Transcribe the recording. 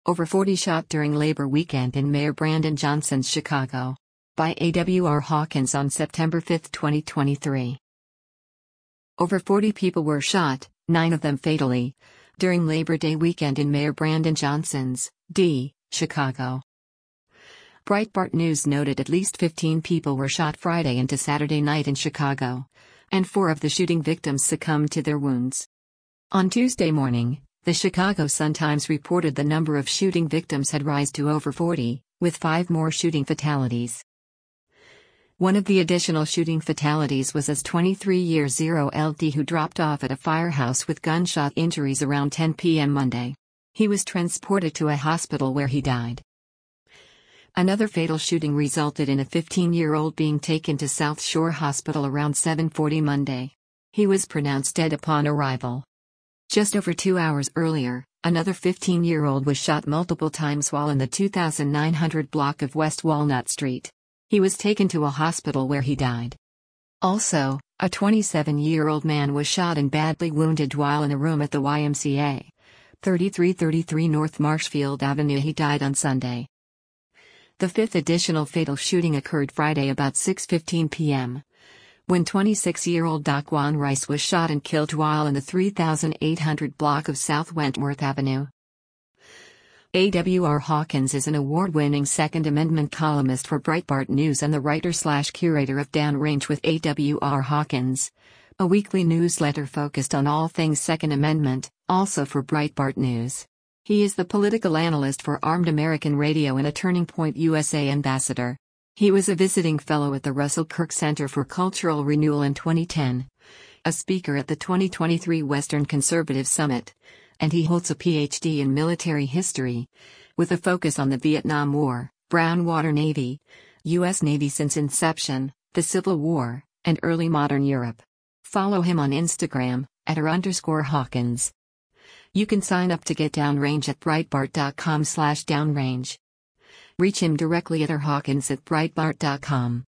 Over 40 shot during Labor Weekend in Mayor Brandon Johnson's Chicago. By A.W.R. Hawkins on September 5, 2023. Over 40 people were shot, 9 of them fatally, during Labor Day weekend in Mayor Brandon Johnson's, D., Chicago. Breitbart News noted at least 15 people were shot Friday into Saturday night in Chicago, and 4 of the shooting victims succumbed to their wounds. On Tuesday morning, the Chicago Sun-Times reported the number of shooting victims had risen to over 40, with 5 more shooting fatalities. One of the additional shooting fatalities was as 23-year LD who dropped off at a firehouse with gunshot injuries around 10 p.m. Monday. He was transported to a hospital where he died. Another fatal shooting resulted in a 15-year-old being taken to South Shore Hospital around 7:40 Monday. He was pronounced dead upon arrival. Just over 2 hours earlier, another 15-year-old was shot multiple times while in the 2900 block of West Walnut Street. He was taken to a hospital where he died. Also, a 27-year-old man was shot and badly wounded while in a room at the YMCA, 3333 North Marshfield Avenue. He died on Sunday. The 5th additional fatal shooting occurred Friday about 6:15 p.m. when 26-year-old Daquan Rice was shot and killed while in the 3800 block of South Wentworth Avenue. A.W.R. Hawkins is an award-winning Second Amendment columnist for Breitbart News and the writer/curator of Downrange with A.W.R. Hawkins, a weekly newsletter focused on all things Second Amendment, also for Breitbart News. He is the political analyst for Armed American Radio and a Turning Point USA ambassador. He was a visiting fellow at the Russell Kirk Center for Cultural Renewal in 2010, a speaker at the 2023 Western Conservative Summit, and he holds a Ph.D. in military history, with a focus on the Vietnam War, Brown Water Navy, U.S. Navy since inception, the Civil War, and early modern Europe. Follow him on Instagram, @r_Hawkins. You can sign up to get Downrange at Breitbart.com/downrange. Reach him directly at rhawkins@breitbart.com.